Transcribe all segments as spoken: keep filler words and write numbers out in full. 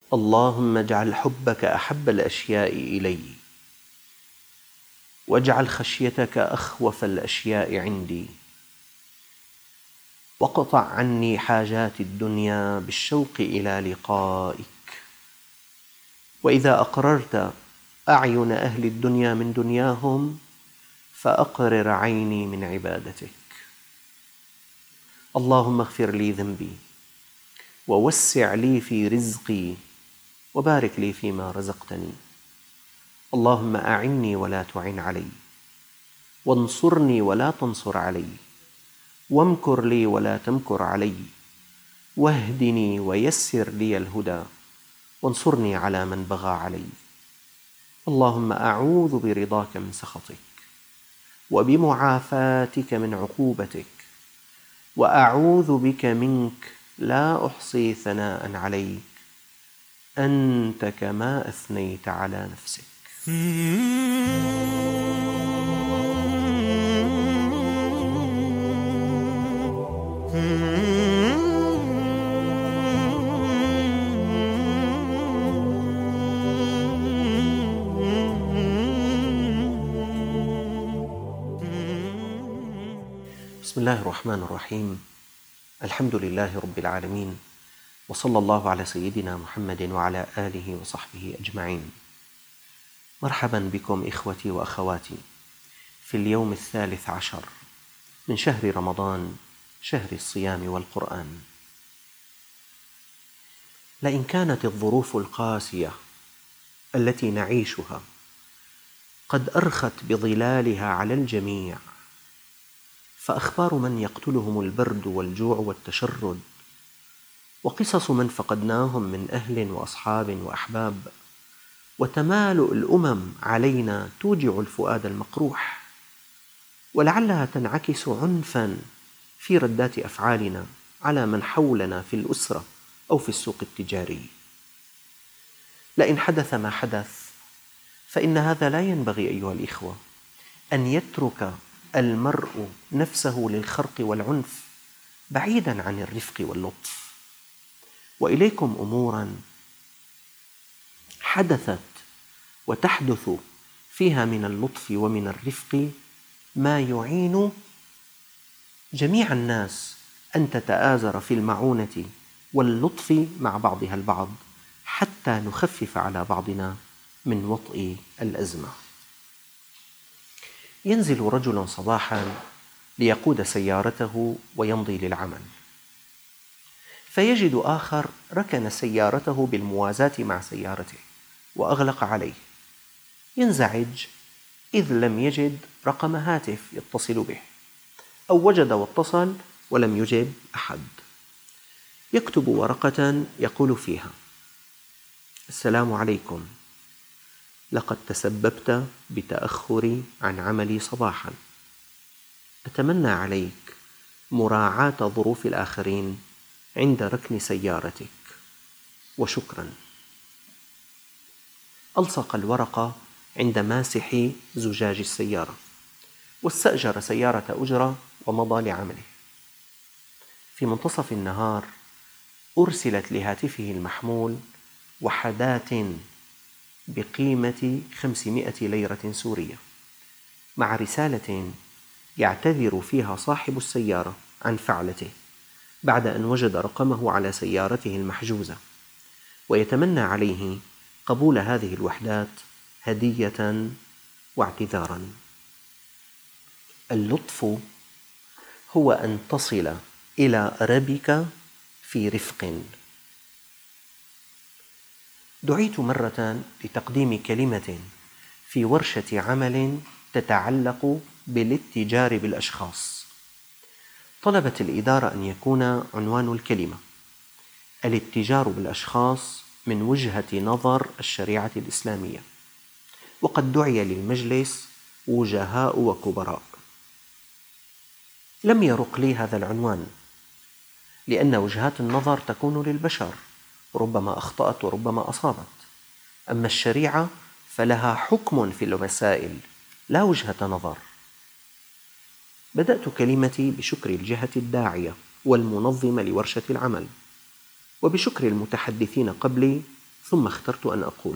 اللهم اجعل حبك أحب الأشياء إلي، واجعل خشيتك أخوف الأشياء عندي، واقطع عني حاجات الدنيا بالشوق إلى لقائك. وإذا أقررت أعين أهل الدنيا من دنياهم فأقرر عيني من عبادتك. اللهم اغفر لي ذنبي، ووسع لي في رزقي، وبارك لي فيما رزقتني. اللهم أعني ولا تعن علي، وانصرني ولا تنصر علي، وامكر لي ولا تمكر علي، واهدني ويسر لي الهدى، وانصرني على من بغى علي. اللهم أعوذ برضاك من سخطك، وبمعافاتك من عقوبتك، وأعوذ بك منك لا أحصي ثناء عليك أنت كما أثنيت على نفسك. بسم الله الرحمن الرحيم. الحمد لله رب العالمين، وصلى الله على سيدنا محمد وعلى آله وصحبه أجمعين. مرحبا بكم إخوتي وأخواتي في اليوم الثالث عشر من شهر رمضان، شهر الصيام والقرآن. لئن كانت الظروف القاسية التي نعيشها قد أرخت بظلالها على الجميع، فأخبار من يقتلهم البرد والجوع والتشرد، وقصص من فقدناهم من أهل وأصحاب وأحباب، وتمالؤ الأمم علينا توجع الفؤاد المقروح، ولعلها تنعكس عنفاً في ردات أفعالنا على من حولنا في الأسرة أو في السوق التجاري. لئن حدث ما حدث فإن هذا لا ينبغي أيها الإخوة أن يترك المرء نفسه للخرق والعنف بعيداً عن الرفق واللطف. وإليكم أموراً حدثت وتحدث فيها من اللطف ومن الرفق ما يعين جميع الناس أن تتآزر في المعونة واللطف مع بعضها البعض، حتى نخفف على بعضنا من وطئ الأزمة. ينزل رجل صباحاً ليقود سيارته ويمضي للعمل، فيجد آخر ركن سيارته بالموازاة مع سيارته وأغلق عليه. ينزعج إذ لم يجد رقم هاتف يتصل به، أو وجد واتصل ولم يجب أحد. يكتب ورقة يقول فيها: السلام عليكم، لقد تسببت بتأخري عن عملي صباحاً، أتمنى عليك مراعاة ظروف الآخرين عند ركن سيارتك، وشكراً. ألصق الورقة عند ماسح زجاج السيارة، واستأجر سيارة أجرة ومضى لعمله. في منتصف النهار أرسلت لهاتفه المحمول وحدات بقيمة خمسمائة ليرة سورية، مع رسالة يعتذر فيها صاحب السيارة عن فعلته بعد أن وجد رقمه على سيارته المحجوزة، ويتمنى عليه قبول هذه الوحدات هدية واعتذاراً. اللطف هو أن تصل إلى ربك في رفق. دعيت مرة لتقديم كلمة في ورشة عمل تتعلق بالاتجار بالأشخاص. طلبت الإدارة أن يكون عنوان الكلمة: الاتجار بالأشخاص من وجهة نظر الشريعة الإسلامية. وقد دعي للمجلس وجهاء وكبراء. لم يرق لي هذا العنوان، لأن وجهات النظر تكون للبشر، ربما أخطأت وربما أصابت. أما الشريعة فلها حكم في المسائل، لا وجهة نظر. بدأت كلمتي بشكر الجهة الداعية والمنظمة لورشة العمل، وبشكر المتحدثين قبلي، ثم اخترت أن أقول: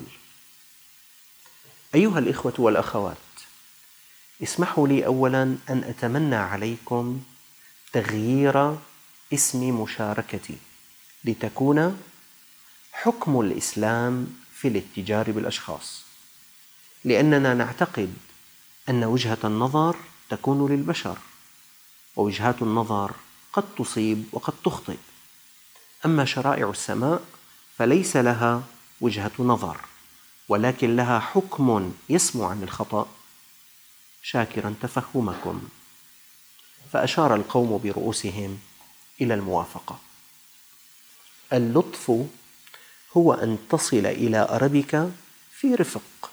أيها الإخوة والأخوات، اسمحوا لي أولاً أن أتمنى عليكم تغيير اسم مشاركتي لتكون حكم الإسلام في الاتجار بالأشخاص، لأننا نعتقد أن وجهة النظر تكون للبشر، ووجهات النظر قد تصيب وقد تخطئ. أما شرائع السماء فليس لها وجهة نظر، ولكن لها حكم يسمو عن الخطأ. شاكرا تفهمكم. فأشار القوم برؤوسهم إلى الموافقة. اللطف هو أن تصل إلى أربك في رفق.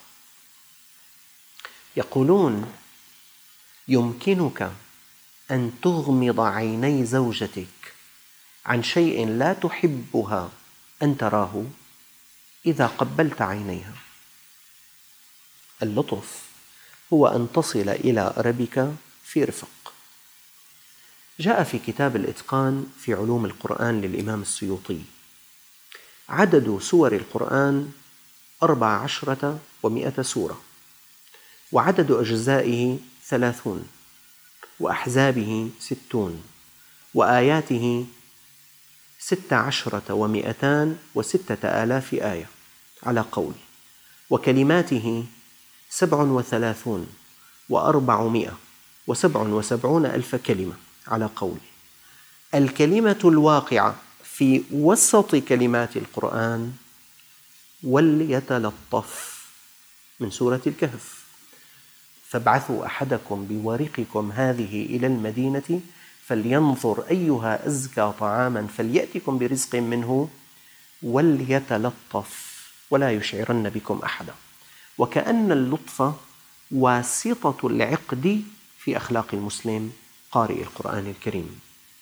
يقولون: يمكنك أن تغمض عيني زوجتك عن شيء لا تحبها أن تراه إذا قبلت عينيها. اللطف هو أن تصل إلى أربك في رفق. جاء في كتاب الإتقان في علوم القرآن للإمام السيوطي: عدد سور القرآن أربع عشرة ومئة سورة، وعدد أجزائه ثلاثون، وأحزابه ستون، وآياته ست عشرة ومئتان وستة آلاف آية على قول، وكلماته سبع وثلاثون وأربعمائة وسبع وسبعون ألف كلمة على قول. الكلمة الواقعة في وسط كلمات القرآن: وليتلطف، من سورة الكهف: فابعثوا أحدكم بورقكم هذه إلى المدينة فلينظر أيها أزكى طعاما فليأتكم برزق منه وليتلطف ولا يشعرن بكم أحدا. وكأن اللطف واسطة العقد في أخلاق المسلم قارئ القرآن الكريم.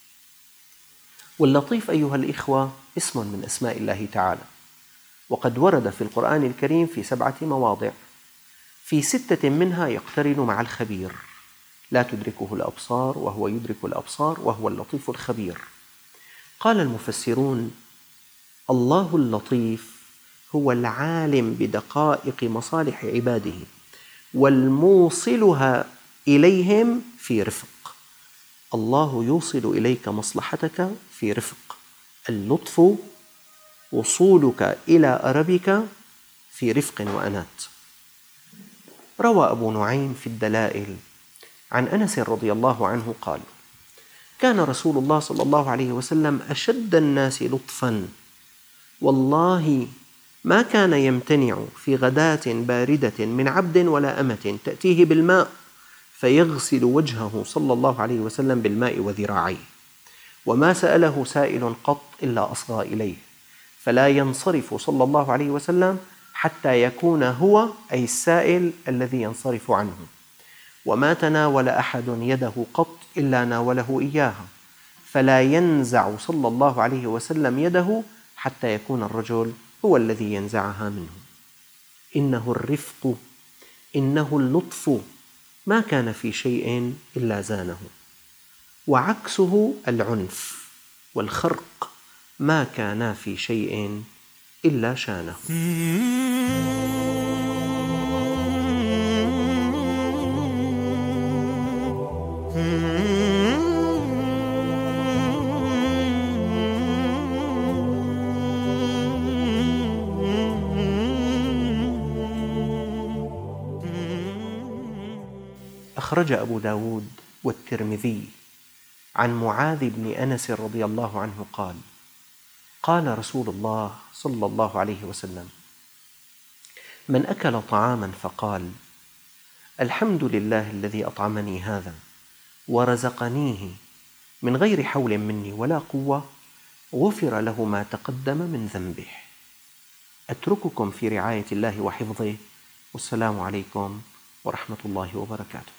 واللطيف أيها الإخوة اسم من أسماء الله تعالى، وقد ورد في القرآن الكريم في سبعة مواضع، في ستة منها يقترن مع الخبير: لا تدركه الأبصار وهو يدرك الأبصار وهو اللطيف الخبير. قال المفسرون: الله اللطيف هو العالم بدقائق مصالح عباده والموصلها إليهم في رفق. الله يوصل إليك مصلحتك في رفق. اللطف وصولك إلى أربك في رفق وأنات. روى أبو نعيم في الدلائل عن أنس رضي الله عنه قال: كان رسول الله صلى الله عليه وسلم أشد الناس لطفاً، والله ما كان يمتنع في غداة باردة من عبد ولا أمة تأتيه بالماء فيغسل وجهه صلى الله عليه وسلم بالماء وذراعيه، وما سأله سائل قط إلا أصغى إليه، فلا ينصرف صلى الله عليه وسلم حتى يكون هو أي السائل الذي ينصرف عنه، وما تناول أحد يده قط إلا ناوله إياها، فلا ينزع صلى الله عليه وسلم يده حتى يكون الرجل هو الذي ينزعها منه. إنه الرفق، إنه اللطف، ما كان في شيء إلا زانه، وعكسه العنف والخرق، ما كان في شيء إلا شانه. أخرج أبو داود والترمذي عن معاذ بن أنس رضي الله عنه قال: قال رسول الله صلى الله عليه وسلم: من أكل طعاما فقال: الحمد لله الذي أطعمني هذا ورزقنيه من غير حول مني ولا قوة، غفر له ما تقدم من ذنبه. أترككم في رعاية الله وحفظه، والسلام عليكم ورحمة الله وبركاته.